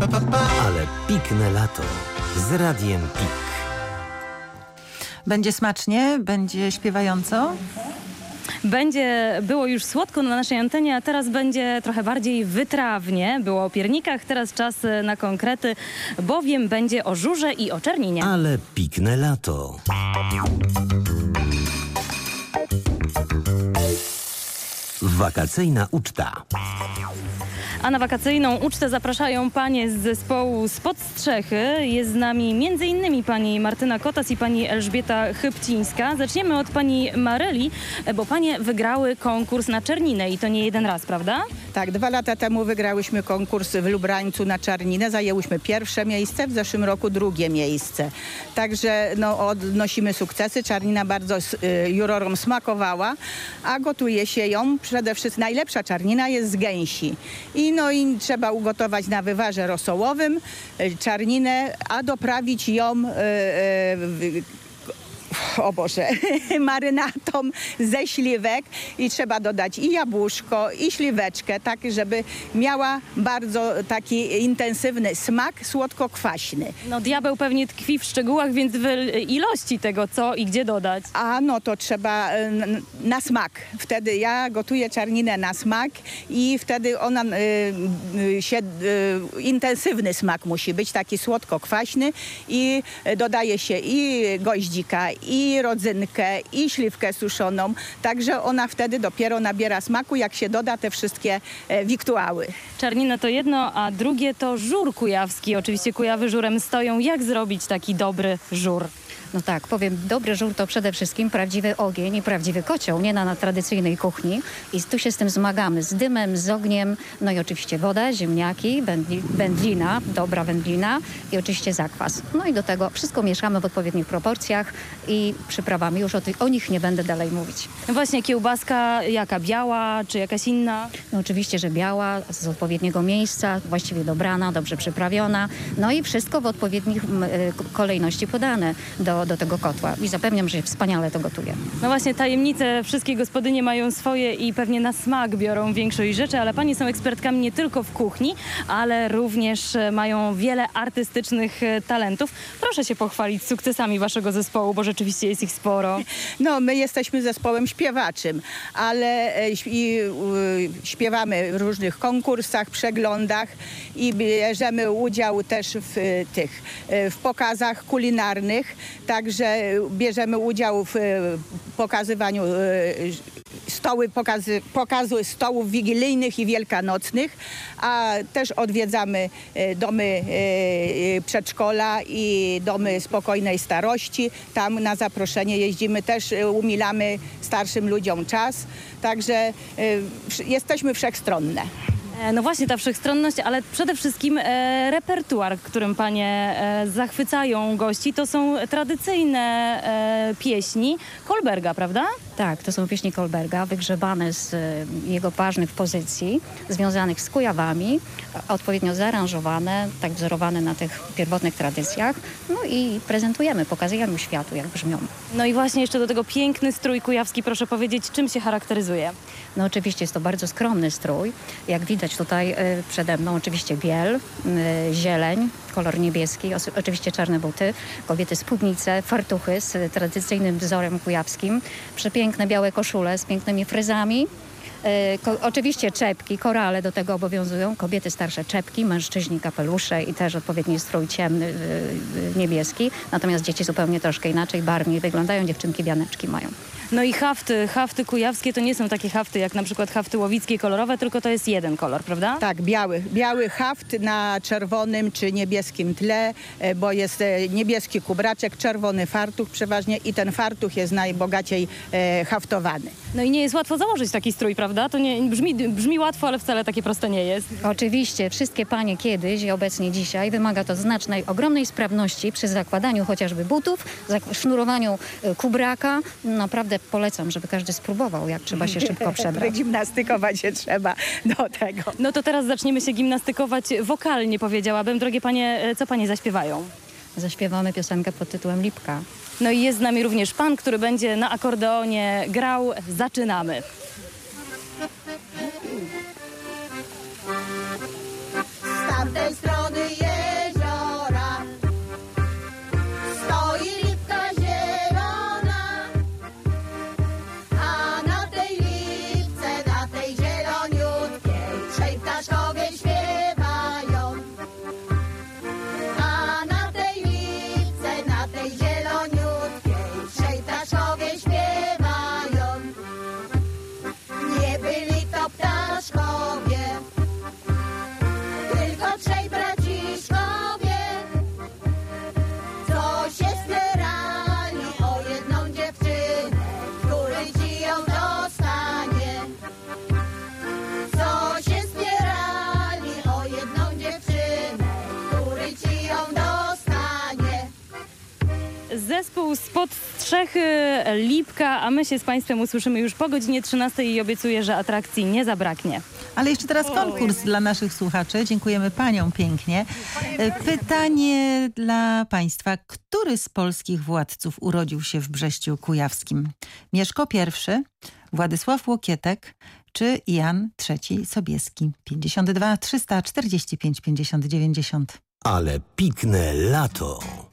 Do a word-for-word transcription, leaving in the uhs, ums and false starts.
Ale pikne lato z Radiem Pik. Będzie smacznie, będzie śpiewająco. Będzie było już słodko na naszej antenie, a teraz będzie trochę bardziej wytrawnie. Było o piernikach, teraz czas na konkrety, bowiem będzie o żurze i o czerninie. Ale pikne lato. Wakacyjna uczta. A na wakacyjną ucztę zapraszają panie z zespołu Spod Strzechy. Jest z nami między innymi pani Martyna Kotas i pani Elżbieta Chybcińska. Zaczniemy od pani Maryli, bo panie wygrały konkurs na czerninę i to nie jeden raz, prawda? Tak, dwa lata temu wygrałyśmy konkurs w Lubrańcu na czarninę. Zajęłyśmy pierwsze miejsce, w zeszłym roku drugie miejsce. Także no, odnosimy sukcesy. Czarnina bardzo y, jurorom smakowała, a gotuje się ją przede wszystkim. Najlepsza czarnina jest z gęsi. I no i trzeba ugotować na wywarze rosołowym y, czarninę, a doprawić ją y, y, o Boże, marynatą ze śliwek i trzeba dodać i jabłuszko, i śliweczkę, tak żeby miała bardzo taki intensywny smak, słodko-kwaśny. No diabeł pewnie tkwi w szczegółach, więc w ilości tego, co i gdzie dodać. A no to trzeba na smak. Wtedy ja gotuję czarninę na smak i wtedy ona y, się, y, intensywny smak musi być, taki słodko-kwaśny i dodaje się i goździka, i rodzynkę, i śliwkę suszoną. Także ona wtedy dopiero nabiera smaku, jak się doda te wszystkie e, wiktuały. Czarnina to jedno, a drugie to żur kujawski. Oczywiście Kujawy żurem stoją. Jak zrobić taki dobry żur? No tak, powiem, dobry żur to przede wszystkim prawdziwy ogień i prawdziwy kocioł, nie na, na tradycyjnej kuchni. I tu się z tym zmagamy, z dymem, z ogniem, no i oczywiście woda, ziemniaki, wędli, wędlina, dobra wędlina i oczywiście zakwas. No i do tego wszystko mieszamy w odpowiednich proporcjach i przyprawami. Już o, tych, o nich nie będę dalej mówić. No właśnie, kiełbaska jaka? Biała czy jakaś inna? No oczywiście, że biała, z odpowiedniego miejsca, właściwie dobrana, dobrze przyprawiona. No i wszystko w odpowiednich y, kolejności podane do do tego kotła i zapewniam, że wspaniale to gotuje. No właśnie, tajemnice wszystkie gospodynie mają swoje i pewnie na smak biorą większość rzeczy, ale panie są ekspertkami nie tylko w kuchni, ale również mają wiele artystycznych talentów. Proszę się pochwalić sukcesami waszego zespołu, bo rzeczywiście jest ich sporo. No, my jesteśmy zespołem śpiewaczym, ale i, y, śpiewamy w różnych konkursach, przeglądach i bierzemy udział też w y, tych, y, w pokazach kulinarnych. Także bierzemy udział w pokazywaniu stoły, pokazy, pokazu stołów wigilijnych i wielkanocnych, a też odwiedzamy domy przedszkola i domy spokojnej starości. Tam na zaproszenie jeździmy, też umilamy starszym ludziom czas. Także jesteśmy wszechstronne. No właśnie, ta wszechstronność, ale przede wszystkim e, repertuar, którym panie e, zachwycają gości, to są tradycyjne e, pieśni Kolberga, prawda? Tak, to są pieśni Kolberga, wygrzebane z e, jego ważnych pozycji, związanych z Kujawami, odpowiednio zaaranżowane, tak wzorowane na tych pierwotnych tradycjach. No i prezentujemy, pokazujemy światu, jak brzmią. No i właśnie jeszcze do tego piękny strój kujawski, proszę powiedzieć, czym się charakteryzuje? No oczywiście jest to bardzo skromny strój. Jak widać tutaj y, przede mną oczywiście biel, y, zieleń, kolor niebieski, o, oczywiście czarne buty, kobiety spódnice, fartuchy z tradycyjnym wzorem kujawskim, przepiękne białe koszule z pięknymi fryzami. Y, ko, oczywiście czepki, korale do tego obowiązują, kobiety starsze czepki, mężczyźni kapelusze i też odpowiedni strój ciemny, y, y, niebieski. Natomiast dzieci zupełnie troszkę inaczej, barwniej wyglądają, dziewczynki wianeczki mają. No i hafty, hafty kujawskie to nie są takie hafty jak na przykład hafty łowickie kolorowe, tylko to jest jeden kolor, prawda? Tak, biały. Biały haft na czerwonym czy niebieskim tle, bo jest niebieski kubraczek, czerwony fartuch przeważnie i ten fartuch jest najbogaciej e, haftowany. No i nie jest łatwo założyć taki strój, prawda? To nie brzmi, brzmi łatwo, ale wcale takie proste nie jest. Oczywiście, wszystkie panie kiedyś i obecnie dzisiaj wymaga to znacznej, ogromnej sprawności przy zakładaniu chociażby butów, sznurowaniu kubraka. Naprawdę polecam, żeby każdy spróbował, jak trzeba się szybko przebrać. Gimnastykować się trzeba do tego. No to teraz zaczniemy się gimnastykować wokalnie, powiedziałabym. Drogie panie, co panie zaśpiewają? Zaśpiewamy piosenkę pod tytułem Lipka. No i jest z nami również pan, który będzie na akordeonie grał. Zaczynamy. Z tamtej strony Zespół spod Strzechy, Lipka, a my się z Państwem usłyszymy już po godzinie trzynastej i obiecuję, że atrakcji nie zabraknie. Ale jeszcze teraz konkurs dla naszych słuchaczy. Dziękujemy paniom pięknie. Pytanie dla państwa. Który z polskich władców urodził się w Brześciu Kujawskim? Mieszko I, Władysław Łokietek czy Jan trzeci Sobieski? pięćdziesiąt dwa trzysta czterdzieści pięć pięćdziesiąt dziewięćdziesiąt. Ale pikne lato.